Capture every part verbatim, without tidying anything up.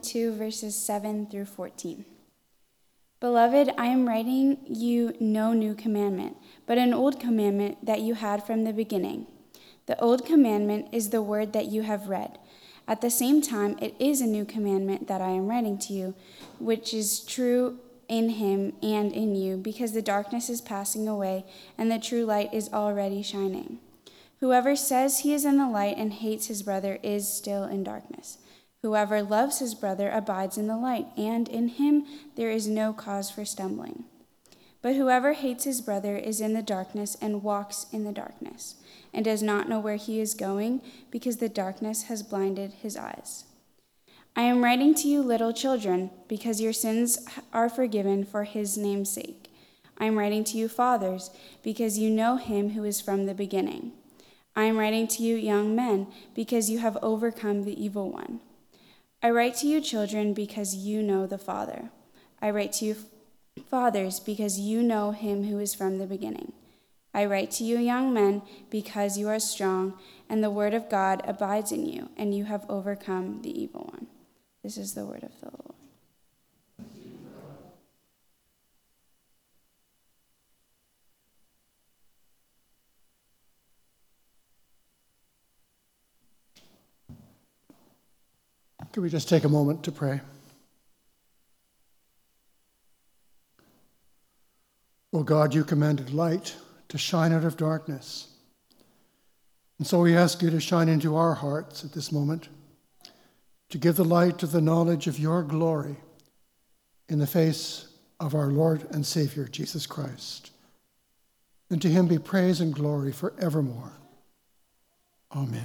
two verses seven through fourteen. Beloved, I am writing you no new commandment, but an old commandment that you had from the beginning. The old commandment is the word that you have read. At the same time, it is a new commandment that I am writing to you, which is true in him and in you, because the darkness is passing away and the true light is already shining. Whoever says he is in the light and hates his brother is still in darkness. Whoever loves his brother abides in the light, and in him there is no cause for stumbling. But whoever hates his brother is in the darkness and walks in the darkness, and does not know where he is going, because the darkness has blinded his eyes. I am writing to you, little children, because your sins are forgiven for his name's sake. I am writing to you, fathers, because you know him who is from the beginning. I am writing to you, young men, because you have overcome the evil one. I write to you, children, because you know the Father. I write to you, fathers, because you know him who is from the beginning. I write to you, young men, because you are strong, and the word of God abides in you, and you have overcome the evil one. This is the word of the Lord. Can we just take a moment to pray? O God, you commanded light to shine out of darkness. And so we ask you to shine into our hearts at this moment, to give the light of the knowledge of your glory in the face of our Lord and Savior, Jesus Christ. And to him be praise and glory forevermore. Amen.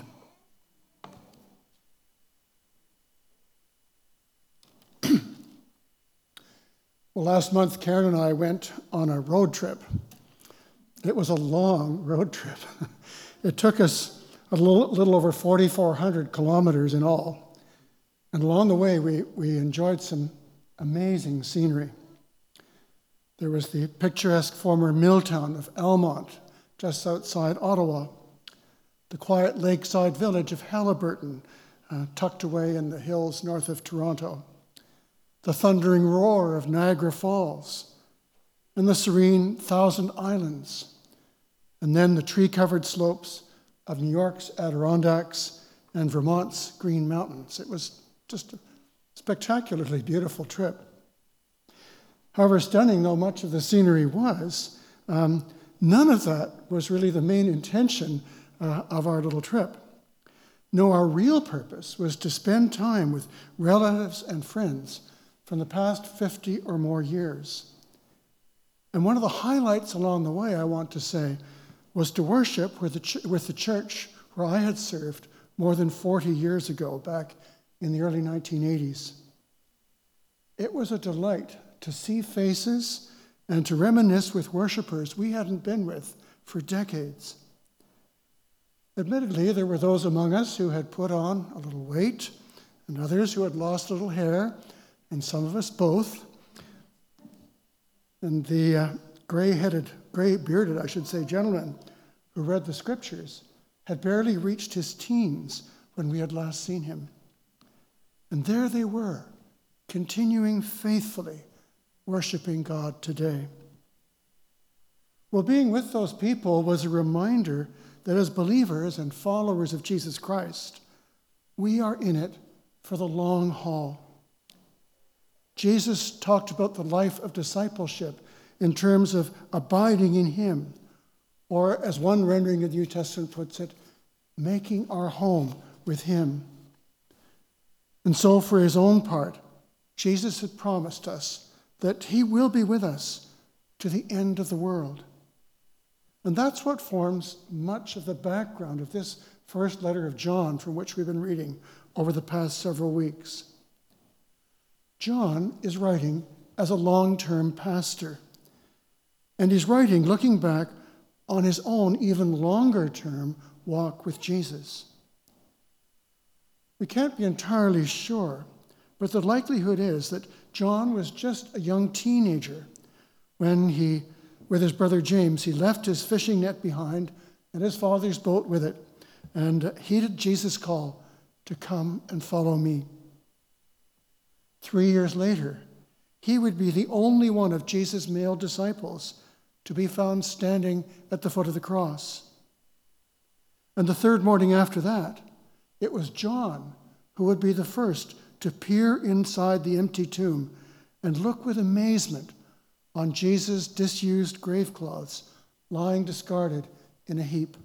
Well, last month, Karen and I went on a road trip. It was a long road trip. It took us a little, little over forty-four hundred kilometers in all. And along the way, we, we enjoyed some amazing scenery. There was the picturesque former mill town of Almont, just outside Ottawa, the quiet lakeside village of Haliburton, uh, tucked away in the hills north of Toronto, the thundering roar of Niagara Falls, and the serene Thousand Islands, and then the tree-covered slopes of New York's Adirondacks and Vermont's Green Mountains. It was just a spectacularly beautiful trip. However stunning though much of the scenery was, um, none of that was really the main intention uh, of our little trip. No, our real purpose was to spend time with relatives and friends from the past fifty or more years. And one of the highlights along the way, I want to say, was to worship with the, ch- with the church where I had served more than forty years ago, back in the early nineteen eighties. It was a delight to see faces and to reminisce with worshipers we hadn't been with for decades. Admittedly, there were those among us who had put on a little weight, and others who had lost a little hair, and some of us both. And the uh, gray-headed, gray-bearded, I should say, gentleman who read the scriptures had barely reached his teens when we had last seen him. And there they were, continuing faithfully, worshiping God today. Well, being with those people was a reminder that as believers and followers of Jesus Christ, we are in it for the long haul. Jesus talked about the life of discipleship in terms of abiding in him, or as one rendering of the New Testament puts it, making our home with him. And so for his own part, Jesus had promised us that he will be with us to the end of the world. And that's what forms much of the background of this first letter of John, from which we've been reading over the past several weeks. John is writing as a long-term pastor, and he's writing looking back on his own even longer-term walk with Jesus. We can't be entirely sure, but the likelihood is that John was just a young teenager when he, with his brother James, he left his fishing net behind and his father's boat with it, and heeded Jesus' call to come and follow me. three years later, he would be the only one of Jesus' male disciples to be found standing at the foot of the cross. And the third morning after that, it was John who would be the first to peer inside the empty tomb and look with amazement on Jesus' disused grave clothes lying discarded in a heap.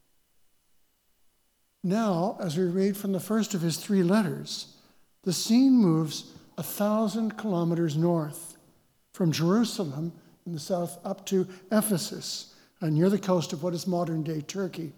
Now, as we read from the first of his three letters, the scene moves a thousand kilometers north, from Jerusalem in the south up to Ephesus, and near the coast of what is modern-day Turkey.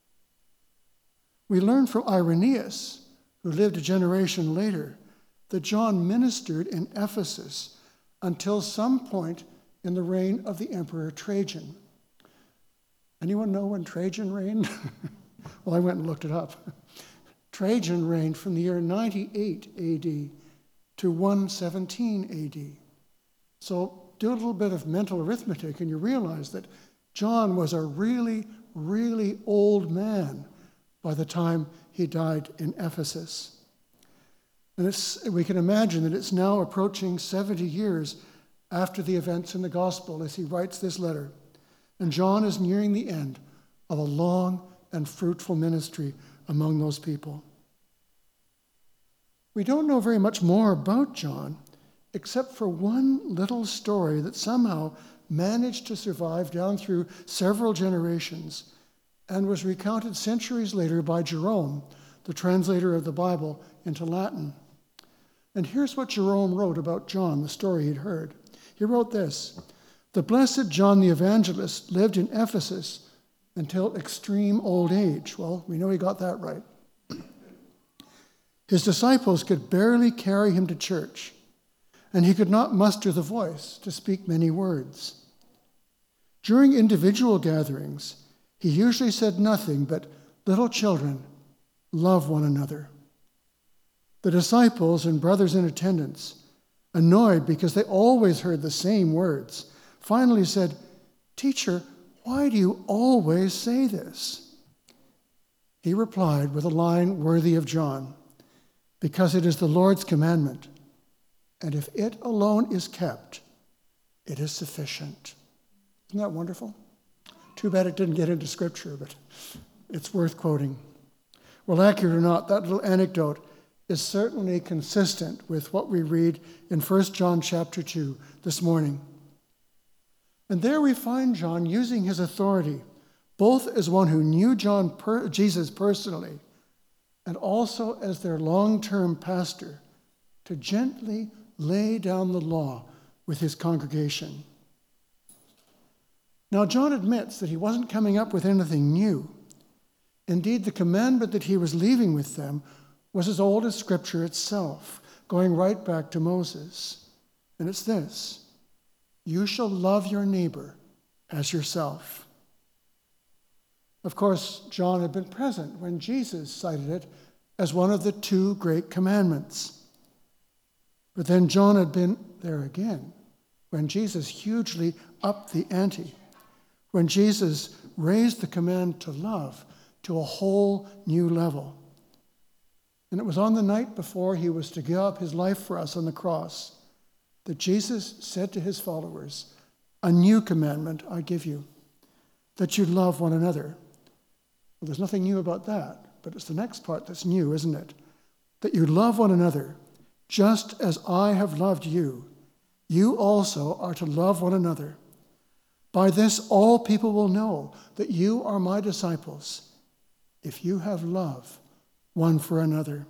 We learn from Irenaeus, who lived a generation later, that John ministered in Ephesus until some point in the reign of the Emperor Trajan. Anyone know when Trajan reigned? Well, I went and looked it up. Trajan reigned from the year ninety-eight A D to one seventeen A D. So do a little bit of mental arithmetic and you realize that John was a really, really old man by the time he died in Ephesus. And it's, we can imagine that it's now approaching seventy years after the events in the gospel as he writes this letter. And John is nearing the end of a long and fruitful ministry among those people. We don't know very much more about John, except for one little story that somehow managed to survive down through several generations and was recounted centuries later by Jerome, the translator of the Bible into Latin. And here's what Jerome wrote about John, the story he'd heard. He wrote this: "The blessed John the Evangelist lived in Ephesus until extreme old age." Well, we know he got that right. His disciples could barely carry him to church, and he could not muster the voice to speak many words. During individual gatherings, he usually said nothing but, "Little children, love one another." The disciples and brothers in attendance, annoyed because they always heard the same words, finally said, "Teacher, why do you always say this?" He replied with a line worthy of John, "Because it is the Lord's commandment, and if it alone is kept, it is sufficient." Isn't that wonderful? Too bad it didn't get into Scripture, but it's worth quoting. Well, accurate or not, that little anecdote is certainly consistent with what we read in First John chapter two this morning. And there we find John using his authority, both as one who knew John per- Jesus personally, and also as their long-term pastor, to gently lay down the law with his congregation. Now, John admits that he wasn't coming up with anything new. Indeed, the commandment that he was leaving with them was as old as Scripture itself, going right back to Moses. And it's this: "You shall love your neighbor as yourself." Of course, John had been present when Jesus cited it as one of the two great commandments. But then John had been there again when Jesus hugely upped the ante, when Jesus raised the command to love to a whole new level. And it was on the night before he was to give up his life for us on the cross that Jesus said to his followers, "A new commandment I give you, that you love one another." Well, there's nothing new about that, but it's the next part that's new, isn't it? That you love one another, just as I have loved you, you also are to love one another. By this all people will know that you are my disciples, if you have love one for another.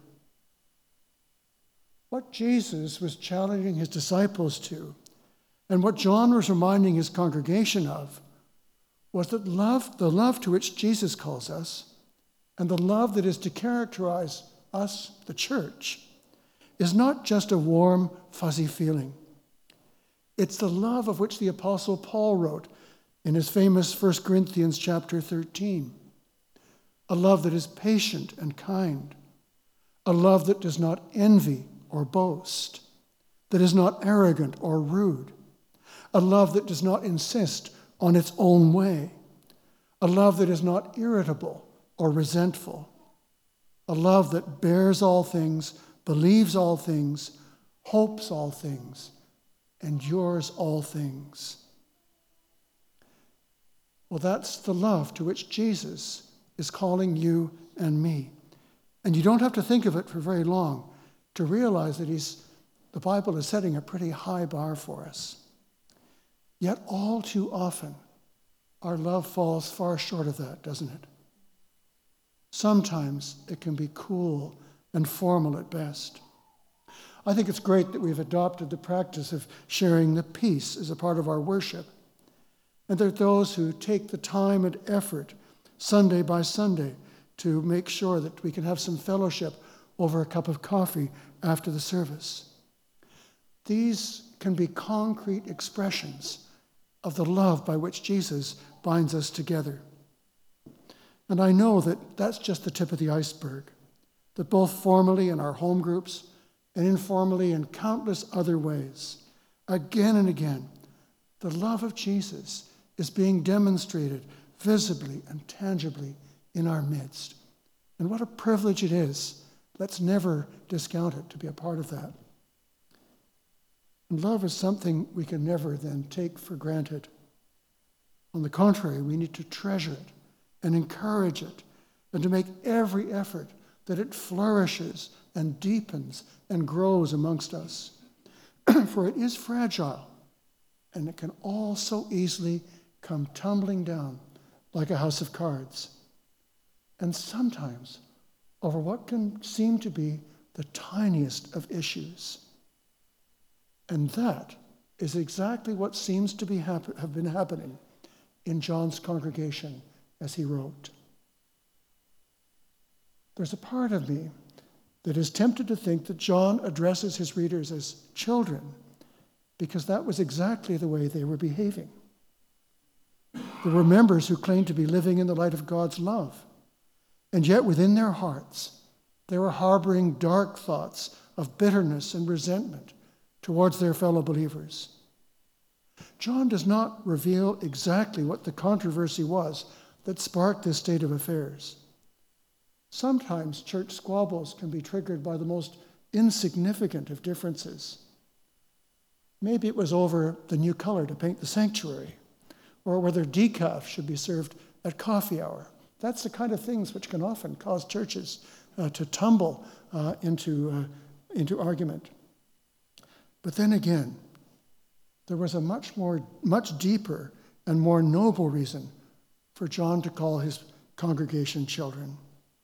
What Jesus was challenging his disciples to, and what John was reminding his congregation of, was that love, the love to which Jesus calls us, and the love that is to characterize us, the church, is not just a warm, fuzzy feeling. It's the love of which the Apostle Paul wrote in his famous First Corinthians chapter thirteen. A love that is patient and kind. A love that does not envy or boast. That is not arrogant or rude. A love that does not insist on its own way. A love that is not irritable or resentful. A love that bears all things, believes all things, hopes all things, endures all things. Well, that's the love to which Jesus is calling you and me. And you don't have to think of it for very long to realize that he's, the Bible is setting a pretty high bar for us. Yet all too often, our love falls far short of that, doesn't it? Sometimes it can be cool and formal at best. I think it's great that we've adopted the practice of sharing the peace as a part of our worship. And there are those who take the time and effort, Sunday by Sunday, to make sure that we can have some fellowship over a cup of coffee after the service. These can be concrete expressions of the love by which Jesus binds us together. And I know that that's just the tip of the iceberg, that both formally in our home groups and informally in countless other ways, again and again, the love of Jesus is being demonstrated visibly and tangibly in our midst. And what a privilege it is. Let's never discount it to be a part of that. And love is something we can never then take for granted. On the contrary, we need to treasure it and encourage it and to make every effort that it flourishes and deepens and grows amongst us. For it is fragile, and it can all so easily come tumbling down like a house of cards. And sometimes over what can seem to be the tiniest of issues. And that is exactly what seems to be hap- have been happening in John's congregation as he wrote. There's a part of me that is tempted to think that John addresses his readers as children because that was exactly the way they were behaving. There were members who claimed to be living in the light of God's love, and yet within their hearts they were harboring dark thoughts of bitterness and resentment towards their fellow believers. John does not reveal exactly what the controversy was that sparked this state of affairs. Sometimes church squabbles can be triggered by the most insignificant of differences. Maybe it was over the new color to paint the sanctuary, or whether decaf should be served at coffee hour. That's the kind of things which can often cause churches uh, to tumble uh, into, uh, into argument. But then again, there was a much more, much deeper and more noble reason for John to call his congregation children.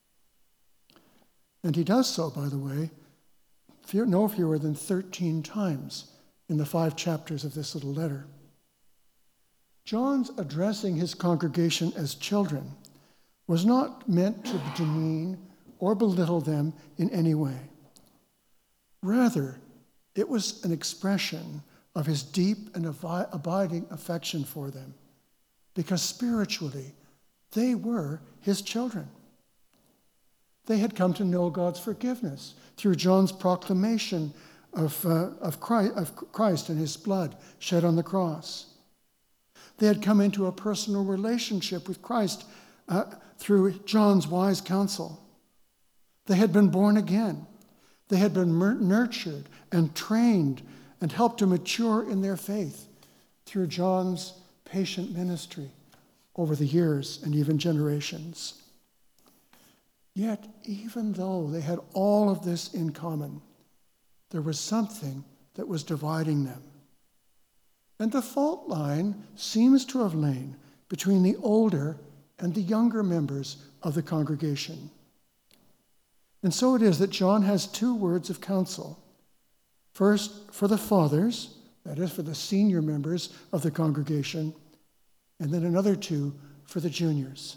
And he does so, by the way, few, no fewer than thirteen times in the five chapters of this little letter. John's addressing his congregation as children was not meant to demean or belittle them in any way. Rather, it was an expression of his deep and abiding affection for them, because spiritually, they were his children. They had come to know God's forgiveness through John's proclamation of, uh, of, Christ, of Christ and his blood shed on the cross. They had come into a personal relationship with Christ uh, through John's wise counsel. They had been born again. They had been nurtured and trained and helped to mature in their faith through John's patient ministry over the years and even generations. Yet, even though they had all of this in common, there was something that was dividing them. And the fault line seems to have lain between the older and the younger members of the congregation. And so it is that John has two words of counsel. First, for the fathers, that is, for the senior members of the congregation, and then another two for the juniors.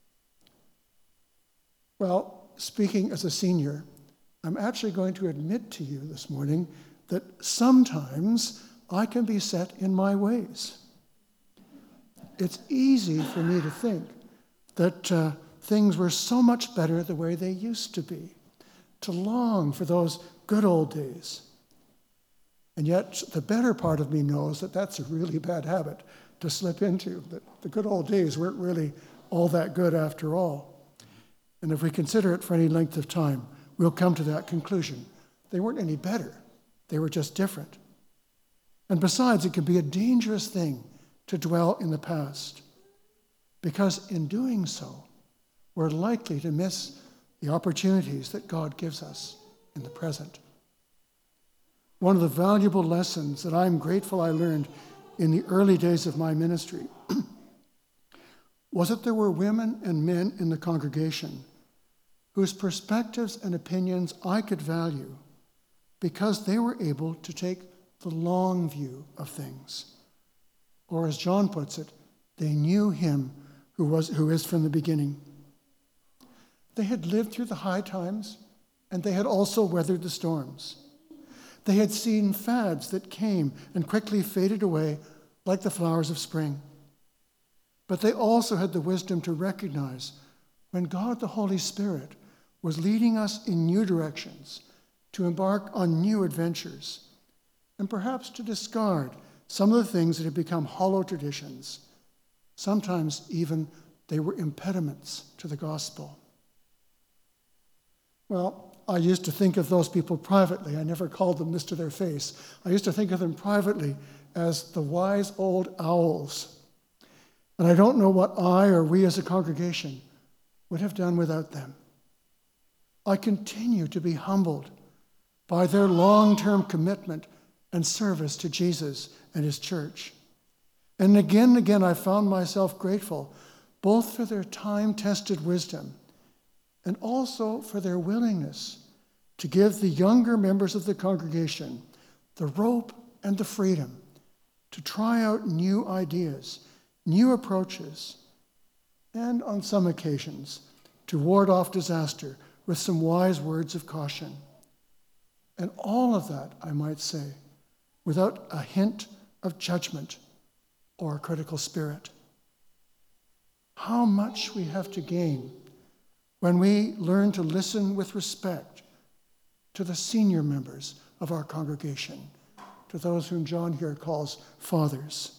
Well, speaking as a senior, I'm actually going to admit to you this morning that sometimes I can be set in my ways. It's easy for me to think that uh, things were so much better the way they used to be, to long for those good old days. And yet the better part of me knows that that's a really bad habit to slip into, that the good old days weren't really all that good after all. And if we consider it for any length of time, we'll come to that conclusion. They weren't any better. They were just different. And besides, it can be a dangerous thing to dwell in the past, because in doing so, we're likely to miss the opportunities that God gives us in the present. One of the valuable lessons that I'm grateful I learned in the early days of my ministry was that there were women and men in the congregation whose perspectives and opinions I could value because they were able to take the long view of things. Or as John puts it, they knew him who was who is from the beginning. They had lived through the high times, and they had also weathered the storms. They had seen fads that came and quickly faded away like the flowers of spring. But they also had the wisdom to recognize when God the Holy Spirit was leading us in new directions, to embark on new adventures, and perhaps to discard some of the things that had become hollow traditions. Sometimes even they were impediments to the gospel. Well, I used to think of those people privately. I never called them this to their face. I used to think of them privately as the wise old owls. And I don't know what I or we as a congregation would have done without them. I continue to be humbled by their long-term commitment and service to Jesus and his church. And again and again, I found myself grateful both for their time-tested wisdom and also for their willingness to give the younger members of the congregation the rope and the freedom to try out new ideas, new approaches, and on some occasions to ward off disaster with some wise words of caution. And all of that, I might say, without a hint of judgment or a critical spirit. How much we have to gain when we learn to listen with respect to the senior members of our congregation, to those whom John here calls fathers.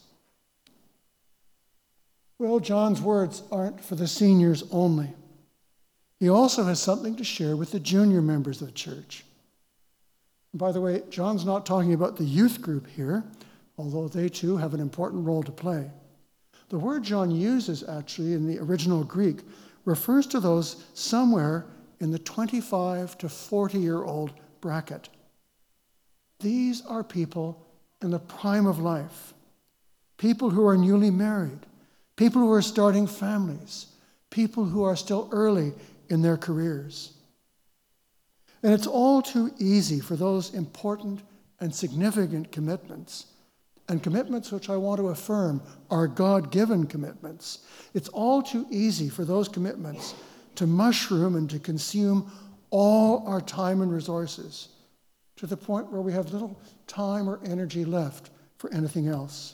Well, John's words aren't for the seniors only. He also has something to share with the junior members of the church. And by the way, John's not talking about the youth group here, although they too have an important role to play. The word John uses actually in the original Greek refers to those somewhere in the twenty-five to forty-year-old bracket. These are people in the prime of life, people who are newly married, people who are starting families, people who are still early in their careers. And it's all too easy for those important and significant commitments, and commitments which I want to affirm are God-given commitments. It's all too easy for those commitments to mushroom and to consume all our time and resources to the point where we have little time or energy left for anything else.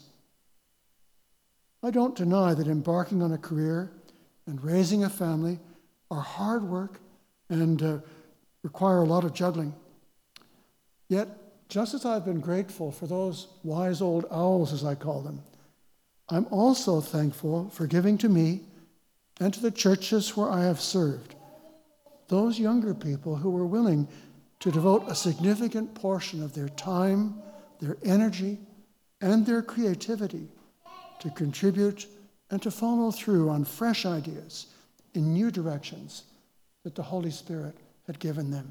I don't deny that embarking on a career and raising a family are hard work and uh, require a lot of juggling. Yet, just as I've been grateful for those wise old owls, as I call them, I'm also thankful for giving to me and to the churches where I have served those younger people who were willing to devote a significant portion of their time, their energy, and their creativity to contribute and to follow through on fresh ideas in new directions that the Holy Spirit had given them.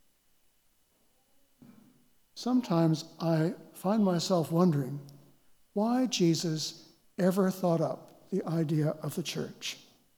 Sometimes I find myself wondering why Jesus ever thought up the idea of the church.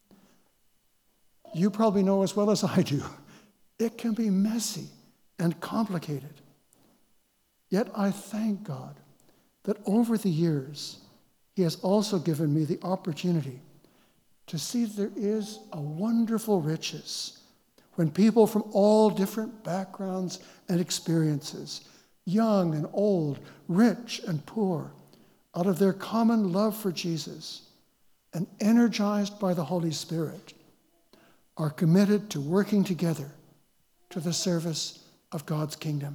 You probably know as well as I do, it can be messy and complicated. Yet I thank God that over the years, he has also given me the opportunity to see that there is a wonderful riches when people from all different backgrounds and experiences, young and old, rich and poor, out of their common love for Jesus and energized by the Holy Spirit, are committed to working together to the service of God's kingdom.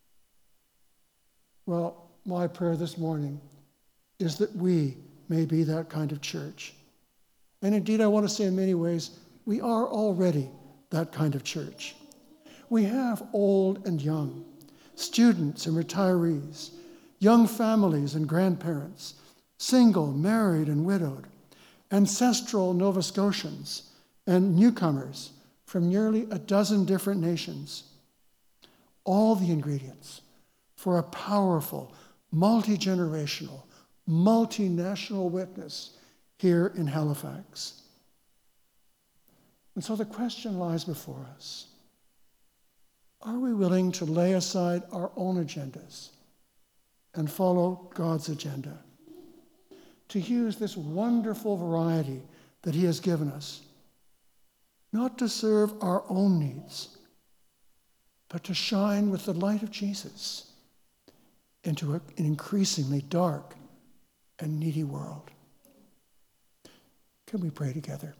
Well, my prayer this morning is that we may be that kind of church. And indeed, I want to say in many ways, we are already that kind of church. We have old and young, students and retirees, young families and grandparents, single, married, and widowed, ancestral Nova Scotians, and newcomers from nearly a dozen different nations. All the ingredients for a powerful, multi-generational, multinational witness here in Halifax. And so the question lies before us. Are we willing to lay aside our own agendas and follow God's agenda? To use this wonderful variety that He has given us, not to serve our own needs, but to shine with the light of Jesus into an increasingly dark and needy world. Can we pray together?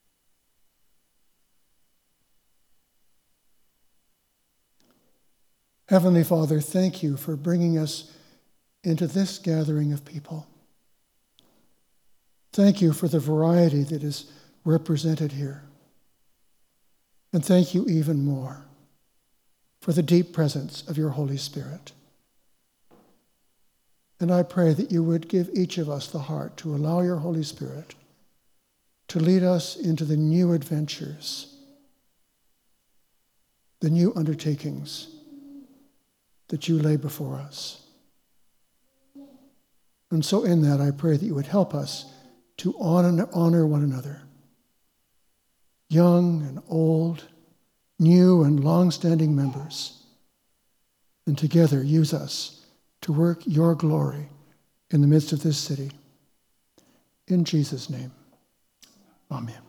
Heavenly Father, thank you for bringing us into this gathering of people. Thank you for the variety that is represented here. And thank you even more for the deep presence of your Holy Spirit. And I pray that you would give each of us the heart to allow your Holy Spirit to lead us into the new adventures, the new undertakings that you lay before us. And so in that, I pray that you would help us to honor, honor one another, young and old, new and long-standing members, and together use us to work your glory in the midst of this city. In Jesus' name, amen.